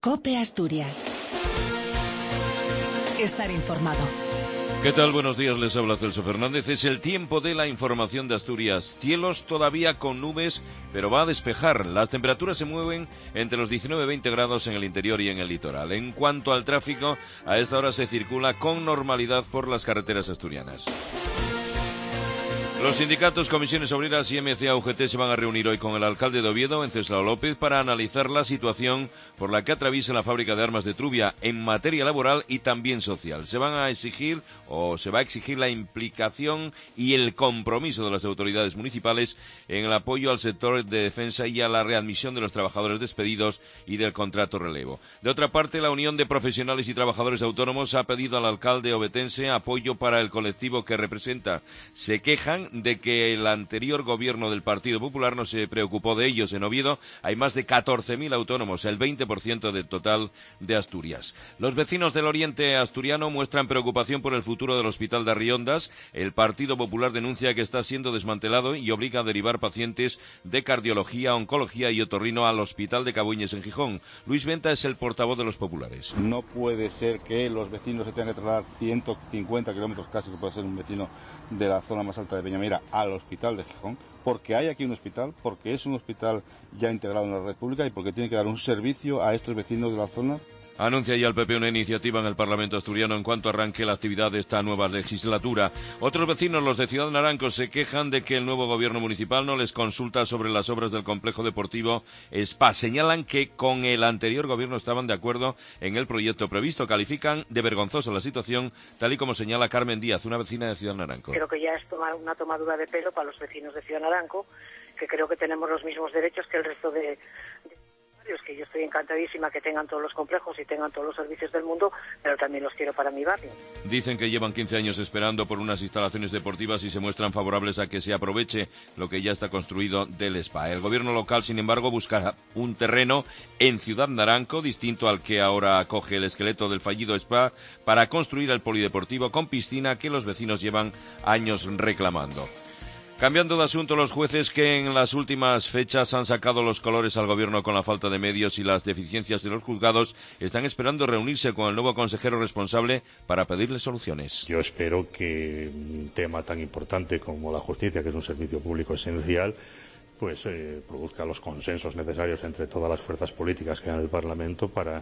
COPE Asturias. Estar informado. ¿Qué tal? Buenos días, les habla Celso Fernández. Es el tiempo de la información de Asturias. Cielos todavía con nubes, pero va a despejar. Las temperaturas se mueven entre los 19 y 20 grados en el interior y en el litoral. En cuanto al tráfico, a esta hora se circula con normalidad por las carreteras asturianas. Los sindicatos, comisiones obreras y MCA-UGT se van a reunir hoy con el alcalde de Oviedo, Wenceslao López, para analizar la situación por la que atraviesa la fábrica de armas de Trubia en materia laboral y también social. Se va a exigir la implicación y el compromiso de las autoridades municipales en el apoyo al sector de defensa y a la readmisión de los trabajadores despedidos y del contrato relevo. De otra parte, la Unión de Profesionales y Trabajadores Autónomos ha pedido al alcalde ovetense apoyo para el colectivo que representa. Se quejan de que el anterior gobierno del Partido Popular no se preocupó de ellos. En Oviedo hay más de 14.000 autónomos, el 20% del total de Asturias. Los vecinos del oriente asturiano muestran preocupación por el futuro del Hospital de Arriondas. El Partido Popular denuncia que está siendo desmantelado y obliga a derivar pacientes de cardiología, oncología y otorrino al Hospital de Cabueñes en Gijón. Luis Venta es el portavoz de los populares. No puede ser que los vecinos se tengan que trasladar 150 kilómetros casi, que puede ser un vecino de la zona más alta de Peñamera, al Hospital de Gijón, porque hay aquí un hospital, porque es un hospital ya integrado en la red pública y porque tiene que dar un servicio a estos vecinos de la zona. Anuncia ya el PP una iniciativa en el Parlamento asturiano en cuanto arranque la actividad de esta nueva legislatura. Otros vecinos, los de Ciudad Naranco, se quejan de que el nuevo gobierno municipal no les consulta sobre las obras del complejo deportivo Spa. Señalan que con el anterior gobierno estaban de acuerdo en el proyecto previsto. Califican de vergonzosa la situación, tal y como señala Carmen Díaz, una vecina de Ciudad Naranco. Creo que ya es una tomadura de pelo para los vecinos de Ciudad Naranco, que creo que tenemos los mismos derechos que el resto de que yo estoy encantadísima que tengan todos los complejos y tengan todos los servicios del mundo, pero también los quiero para mi barrio. Dicen que llevan 15 años esperando por unas instalaciones deportivas y se muestran favorables a que se aproveche lo que ya está construido del Spa. El gobierno local, sin embargo, buscará un terreno en Ciudad Naranco, distinto al que ahora acoge el esqueleto del fallido Spa, para construir el polideportivo con piscina que los vecinos llevan años reclamando. Cambiando de asunto, los jueces que en las últimas fechas han sacado los colores al gobierno con la falta de medios y las deficiencias de los juzgados están esperando reunirse con el nuevo consejero responsable para pedirle soluciones. Yo espero que un tema tan importante como la justicia, que es un servicio público esencial, pues produzca los consensos necesarios entre todas las fuerzas políticas que hay en el Parlamento para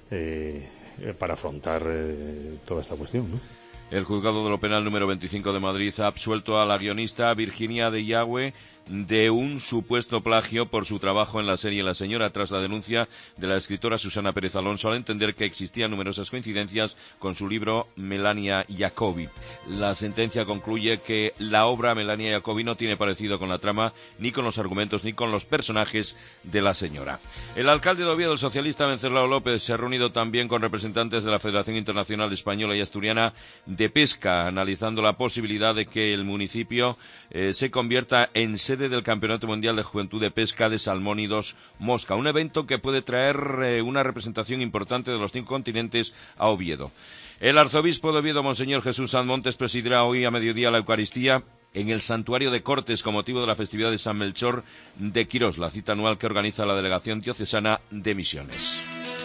afrontar toda esta cuestión, ¿no? El juzgado de lo penal número 25 de Madrid ha absuelto a la guionista Virginia de Yagüe de un supuesto plagio por su trabajo en la serie La Señora, tras la denuncia de la escritora Susana Pérez Alonso al entender que existían numerosas coincidencias con su libro Melania Jacobi. La sentencia concluye que la obra Melania Jacobi no tiene parecido con la trama, ni con los argumentos, ni con los personajes de La Señora. El alcalde de Oviedo, el socialista Wenceslao López, se ha reunido también con representantes de la Federación Internacional Española y Asturiana de Pesca, analizando la posibilidad de que el municipio se convierta en sede del Campeonato Mundial de Juventud de Pesca de Salmónidos Mosca, un evento que puede traer una representación importante de los 5 continentes a Oviedo. El arzobispo de Oviedo, Monseñor Jesús Sanz Montes, presidirá hoy a mediodía la Eucaristía en el Santuario de Cortes con motivo de la festividad de San Melchor de Quirós, la cita anual que organiza la Delegación Diocesana de Misiones.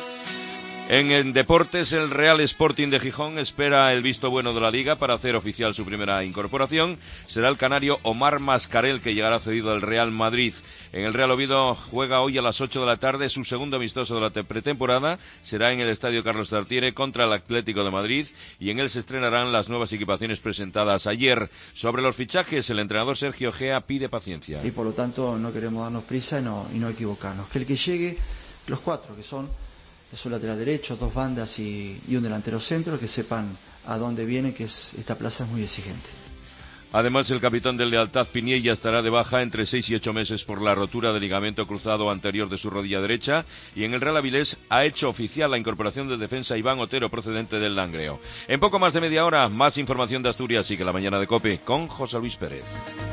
En deportes, el Real Sporting de Gijón espera el visto bueno de la Liga para hacer oficial su primera incorporación. Será el canario Omar Mascarell, que llegará cedido al Real Madrid. En el Real Oviedo juega hoy a las 8 de la tarde su segundo amistoso de la pretemporada. Será en el Estadio Carlos Tartiere contra el Atlético de Madrid y en él se estrenarán las nuevas equipaciones presentadas ayer. Sobre los fichajes, el entrenador Sergio Gea pide paciencia. Y por lo tanto no queremos darnos prisa y no equivocarnos. Que el que llegue, los 4 que son... es un lateral derecho, 2 bandas y un delantero centro, que sepan a dónde viene, que esta plaza es muy exigente. Además, el capitán del Lealtad, Piniella, estará de baja entre 6 y 8 meses por la rotura del ligamento cruzado anterior de su rodilla derecha, y en el Real Avilés ha hecho oficial la incorporación del defensa Iván Otero, procedente del Langreo. En poco más de media hora, más información de Asturias. Sigue la mañana de COPE con José Luis Pérez.